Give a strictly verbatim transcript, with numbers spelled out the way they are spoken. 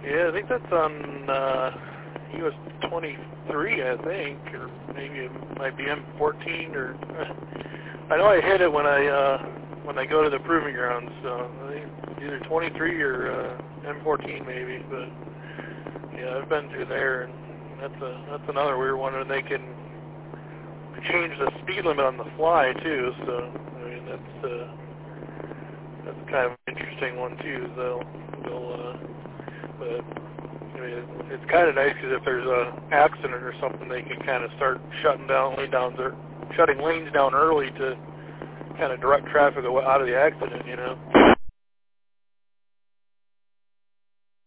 Yeah, I think that's on uh, U S twenty-three, I think, or maybe it might be M fourteen, or I know I hit it when I uh, when I go to the proving grounds. So I think it's either twenty-three or uh, M fourteen, maybe. But yeah, I've been through there, and that's a that's another weird one. And they can change the speed limit on the fly too. So I mean, that's uh, that's kind of an interesting one too. They'll they'll uh, but I mean, it's kind of nice because if there's a accident or something, they can kind of start shutting down lane downs or shutting lanes down early to kind of direct traffic out of the accident, you know.